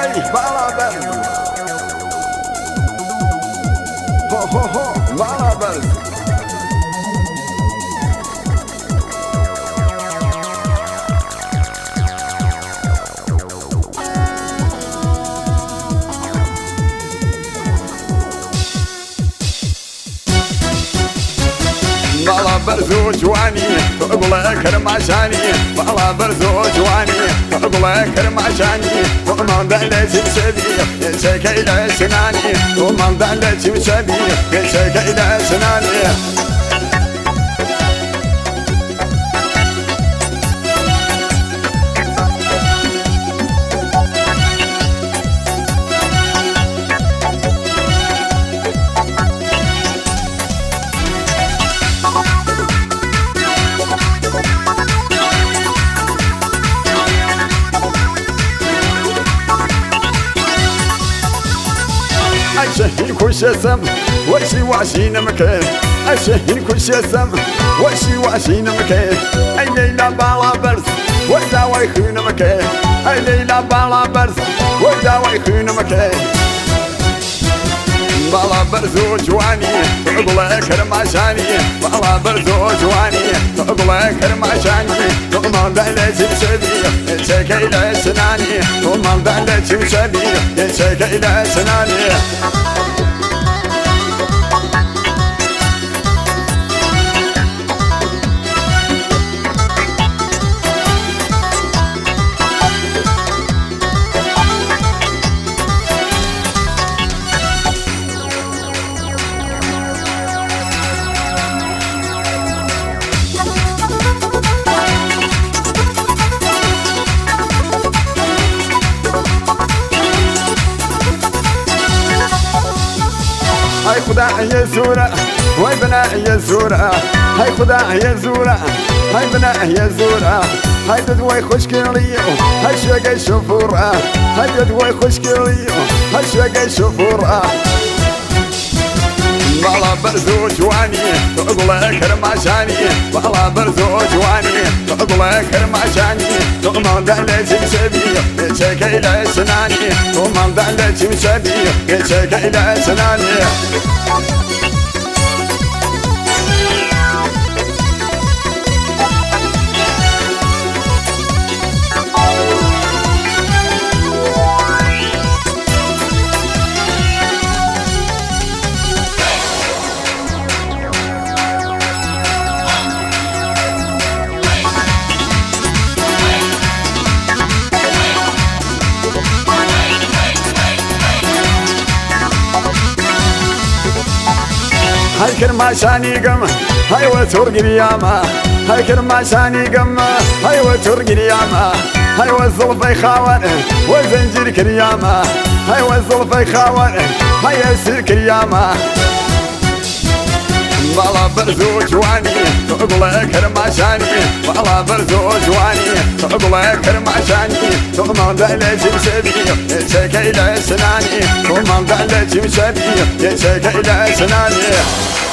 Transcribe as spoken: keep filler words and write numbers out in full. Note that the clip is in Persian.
هی بالا برز هو هو هو بالا برز بالا برزو جواني اقول كرماشاني بالا برزو جواني اقول كرماشاني ومن دلت مسبي يسك الى سناني ومن دلت مسبي يسك الى سناني أشهين كل شسم وشي واشين مكان أشهين كل شسم وشي واشين مكان أي ليلة بالا برز ودا ويخون مكان أي ليلة بالا برز ودا ويخون مكان بالا برزو جواني اقول كرماشاني بالا برزو جواني اقول كرماشاني ومن دلت مسبي يسك الى سناني ومن دلت مسبي يسك الى سناني هاي خدا يزورا هاي بنا يزورا هاي خدا يزورا هاي بنا يزورا هاي تدوي خشكليو هاي شقي شفورا هاي تدوي خشكليو هاي شقي شفورا بالا برزو جواني اقول كرماشاني بالا برزو جواني اقول كرماشاني ومن دلت مسبي يسك الى سناني ومن دلت مسبي يسك الى سناني هاي كرماشاني قم هاي وترق الياما هاي كرماشاني قم هاي وترق الياما هاي والزلفي خاون وزنجير كرياما هاي والزلفي خاون هاي يسير كرياما بالا برزو جواني اقول كرماشاني بالا برزو جواني اقول كرماشاني ومن دلت مسبي يسك الى سناني ومن دلت مسبي يسك الى سناني